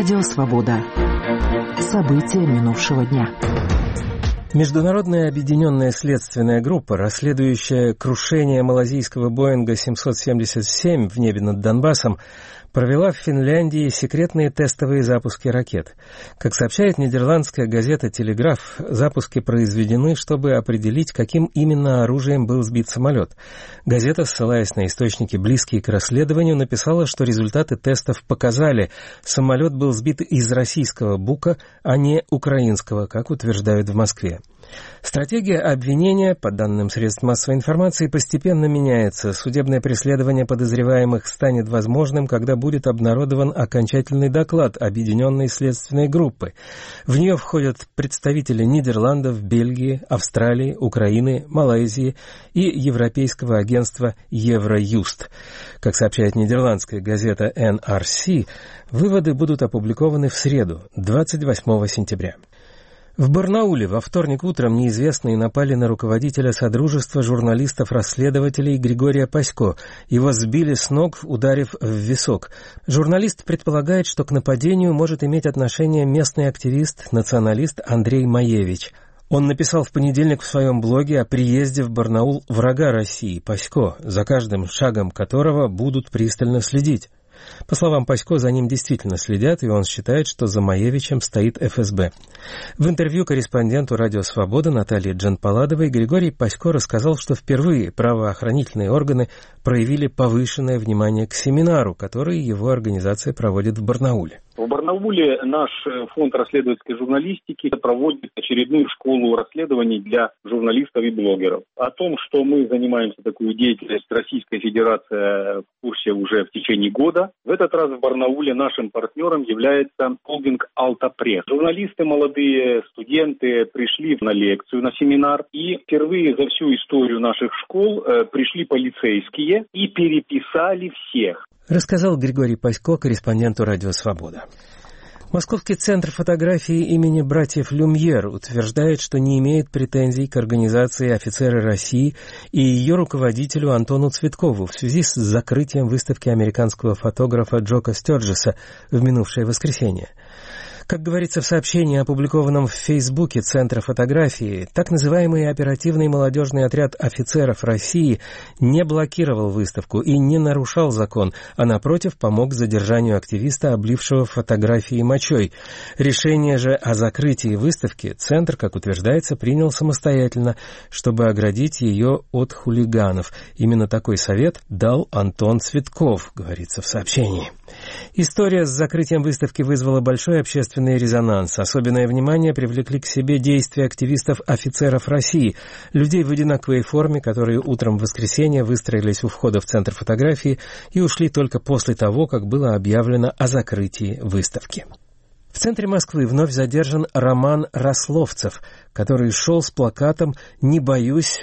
Радио «Свобода». События минувшего дня. Международная объединенная следственная группа, расследующая крушение малазийского Боинга 777 в небе над Донбассом, провела в Финляндии секретные тестовые запуски ракет. Как сообщает нидерландская газета «Телеграф», запуски произведены, чтобы определить, каким именно оружием был сбит самолет. Газета, ссылаясь на источники, близкие к расследованию, написала, что результаты тестов показали, самолет был сбит из российского Бука, а не украинского, как утверждают в Москве. Стратегия обвинения, по данным средств массовой информации, постепенно меняется. Судебное преследование подозреваемых станет возможным, когда будет обнародован окончательный доклад Объединенной следственной группы. В нее входят представители Нидерландов, Бельгии, Австралии, Украины, Малайзии и Европейского агентства Евроюст. Как сообщает нидерландская газета NRC, выводы будут опубликованы в среду, 28 сентября. В Барнауле во вторник утром неизвестные напали на руководителя Содружества журналистов-расследователей Григория Пасько. Его сбили с ног, ударив в висок. Журналист предполагает, что к нападению может иметь отношение местный активист, националист Андрей Маевич. Он написал в понедельник в своем блоге о приезде в Барнаул врага России, Пасько, за каждым шагом которого будут пристально следить. По словам Пасько, за ним действительно следят, и он считает, что за Маевичем стоит ФСБ. В интервью корреспонденту «Радио Свобода» Наталье Джанпаладовой Григорий Пасько рассказал, что впервые правоохранительные органы проявили повышенное внимание к семинару, который его организация проводит в Барнауле. В Барнауле наш фонд расследовательской журналистики проводит очередную школу расследований для журналистов и блогеров. О том, что мы занимаемся такой деятельностью, Российская Федерация в курсе уже в течение года. В этот раз в Барнауле нашим партнером является холдинг «Алтапресс». Журналисты, молодые студенты пришли на лекцию, на семинар, и впервые за всю историю наших школ пришли полицейские и переписали всех. Рассказал Григорий Пасько корреспонденту «Радио Свобода». Московский центр фотографии имени братьев Люмьер утверждает, что не имеет претензий к организации «Офицеры России» и ее руководителю Антону Цветкову в связи с закрытием выставки американского фотографа Джока Стёрджеса в минувшее воскресенье. Как говорится в сообщении, опубликованном в Фейсбуке Центра фотографии, так называемый оперативный молодежный отряд офицеров России не блокировал выставку и не нарушал закон, а напротив помог задержанию активиста, облившего фотографии мочой. Решение же о закрытии выставки Центр, как утверждается, принял самостоятельно, чтобы оградить ее от хулиганов. Именно такой совет дал Антон Цветков, говорится в сообщении. История с закрытием выставки вызвала большой общественный резонанс. Особенное внимание привлекли к себе действия активистов-офицеров России, людей в одинаковой форме, которые утром в воскресенье выстроились у входа в Центр фотографии и ушли только после того, как было объявлено о закрытии выставки. В центре Москвы вновь задержан Роман Рословцев, который шел с плакатом «Не боюсь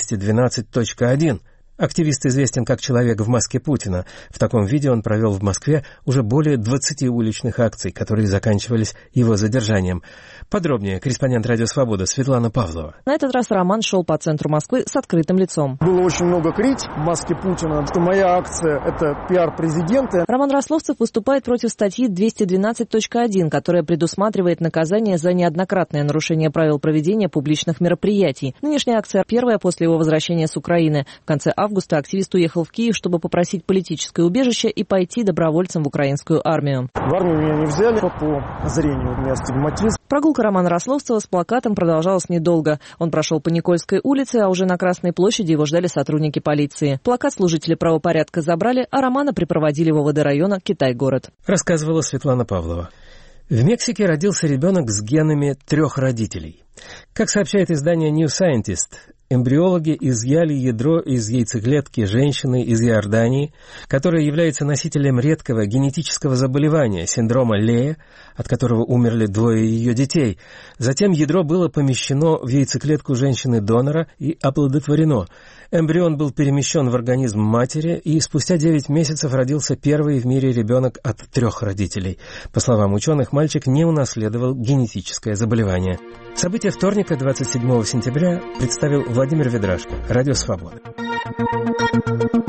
212.1». Активист известен как «Человек в маске Путина». В таком виде он провел в Москве уже более 20 уличных акций, которые заканчивались его задержанием. Подробнее корреспондент «Радио Свобода» Светлана Павлова. На этот раз Роман шел по центру Москвы с открытым лицом. Было очень много критик в маске Путина, что моя акция – это пиар президента. Роман Рословцев выступает против статьи 212.1, которая предусматривает наказание за неоднократное нарушение правил проведения публичных мероприятий. Нынешняя акция первая после его возвращения с Украины. В конце августа активист уехал в Киев, чтобы попросить политическое убежище и пойти добровольцем в украинскую армию. В армию меня не взяли по зрению, у меня астигматизм. Прогулка Романа Рословцева с плакатом продолжалась недолго. Он прошел по Никольской улице, а уже на Красной площади его ждали сотрудники полиции. Плакат служители правопорядка забрали, а Романа припроводили в ОВД района Китай-город. Рассказывала Светлана Павлова. В Мексике родился ребенок с генами 3 родителей. Как сообщает издание New Scientist, эмбриологи изъяли ядро из яйцеклетки женщины из Иордании, которая является носителем редкого генетического заболевания, синдрома Лея, от которого умерли 2 ее детей. Затем ядро было помещено в яйцеклетку женщины-донора и оплодотворено. Эмбрион был перемещен в организм матери, и спустя 9 месяцев родился первый в мире ребенок от 3 родителей. По словам ученых, мальчик не унаследовал генетическое заболевание. События вторника, 27 сентября, представил Владимир Ведрашко, Радио Свобода.